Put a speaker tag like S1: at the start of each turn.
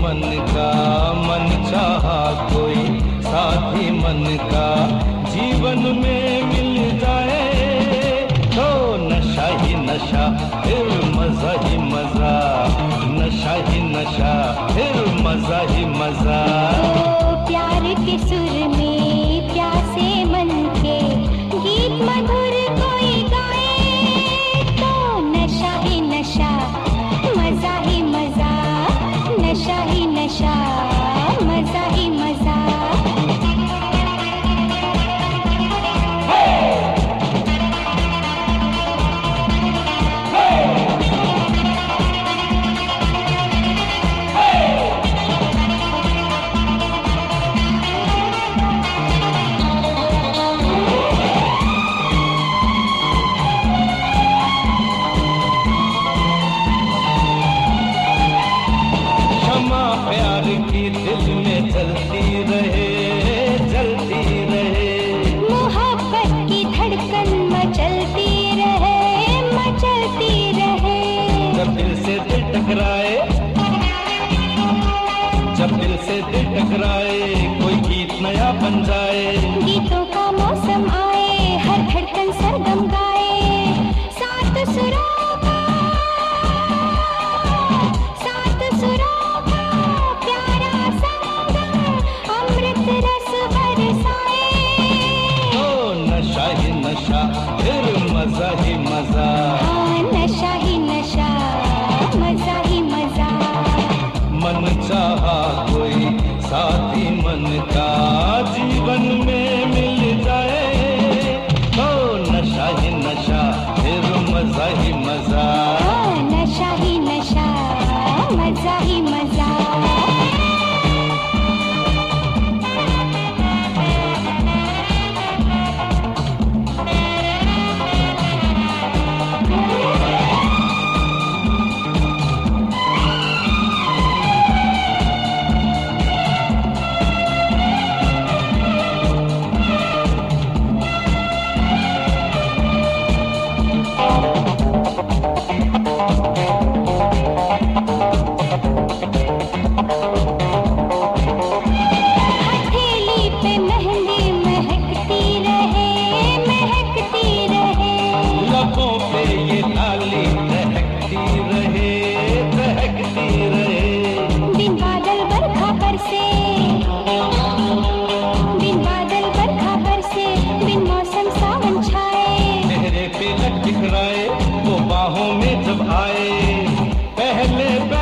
S1: मन का, मन चाहा कोई साथी मन का जीवन में मिल जाए तो नशा ही नशा फिर मजा ही मजा, नशा ही नशा फिर मजा ही मजा।
S2: प्यार के सुर में प्यासे मन के गीत मधुर कोई गाए तो नशा ही नशा मजा ही मजा, नशा ही नशा मजा ही मजा।
S1: प्यार की दिल में जलती रहे, जलती रहे।
S2: मोहब्बत की धड़कन मचलती रहे, मचलती रहे।
S1: जब दिल से दिल टकराए, जब दिल से दिल टकराए कोई गीत नया बन जाए।
S2: गीतों का मौसम आए, हर धड़कन सरगम गाए। सात सुरों का, सात सुरों का प्यारा संगम अमृत रस बरसाए।
S1: ओ नशा ही नशा फिर मजा ही मजा,
S2: हाँ नशा ही नशा मजा ही मजा।
S1: मन चाहा कोई साथी मन का जीवन में मिल जाए तो नशा ही नशा फिर मजा ही मजा।
S2: हाँ नशा ही नशा मजा ही मजा।
S1: वो बाहों में जब आए पहले